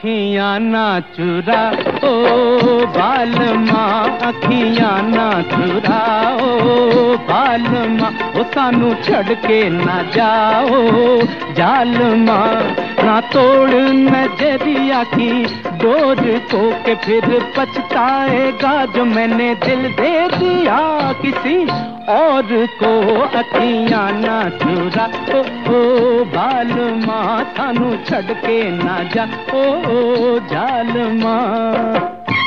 अखियां ना चुरा ओ बाल मां, अखियां ना चुरा ओ बाल मां, ओ सानू छड़ के ना जाओ जाल मां। ना तोड़ नजरिया की डोर को के फिर पछताएगा जो मैंने दिल दे दिया किसी और को। अखियां ना चुरा ओ बाल मां, सानू छड़ के ना जा ओ जाल मां।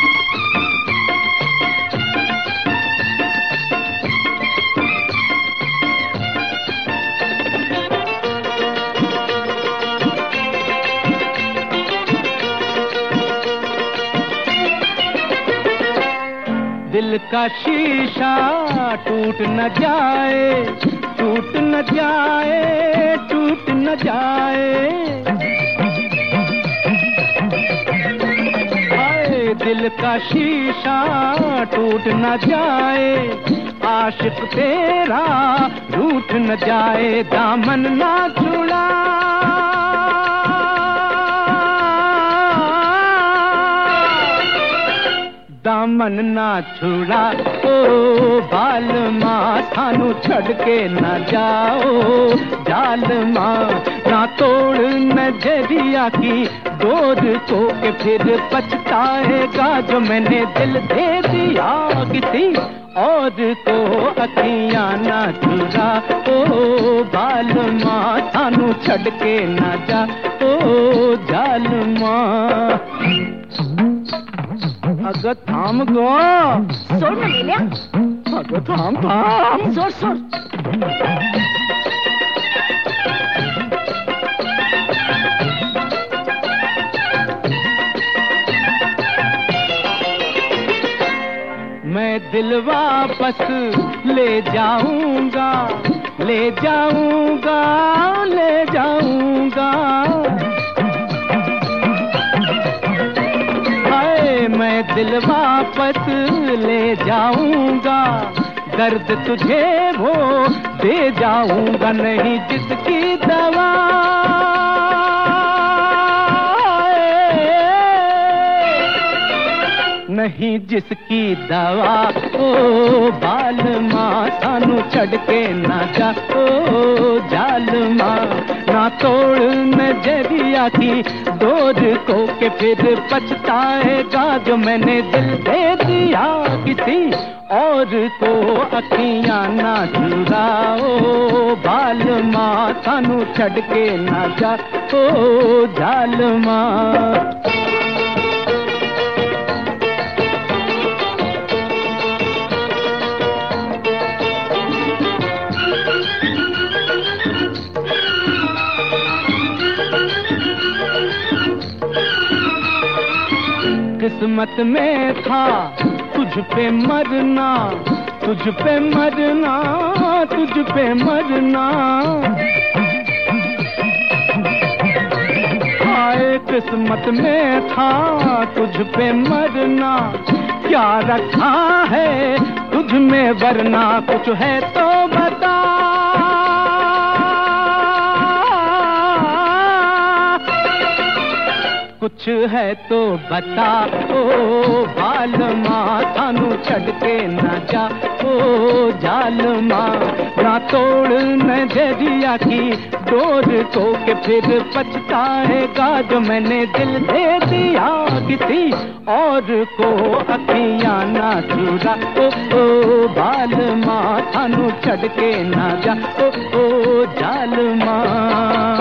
दिल का शीशा टूट न जाए, टूट न जाए, टूट न जाए। हाय दिल का शीशा टूट न जाए, आशिक तेरा रूठ न जाए। दामन ना छुड़ा दामन ना छुड़ा ओ बाल मां, सानू छड़ के ना जाओ जाल मां। ना तोड़ नजरिया की डोर को के फिर पछताएगा जो मैंने दिल दे दिया किसी और को। अखियां ना चुरा ओ बाल मां, सानू छड़ के ना जा ओ जाल मां। अगर थाम गो जोर में ले लिया। अगर थाम थाम जोर जोर। मैं दिल वापस ले जाऊंगा, ले जाऊंगा, ले जाऊंगा। मैं दिल वापस ले जाऊंगा, दर्द तुझे वो दे जाऊंगा। नहीं जिसकी दवा नहीं जिसकी दवा ओ बाल मां, सानू छड़ के ना जा ओ जाल मां। ना तोड़ नजरिया की डोर को के फिर पछताएगा जो मैंने दिल दे दिया किसी और को। अखियां ना चुरा ओ बाल मां, सानू छड़ के ना जा ओ जाल मां। किस्मत में था तुझ पे मरना, तुझ पे मरना, तुझ पे मरना। हाय किस्मत में था तुझ पे मरना, क्या रखा है तुझ में वरना। कुछ है तो बता कुछ है तो बता ओ बाल मां, सानू छड़ के ना जा ओ जाल मां। ना तोड़ नजरिया की डोर को के फिर पछताएगा जो मैंने दिल दे दिया किसी और को। अखियां ना चुरा ओ बाल मां, सानू छड़ के ना जा ओ जाल मां।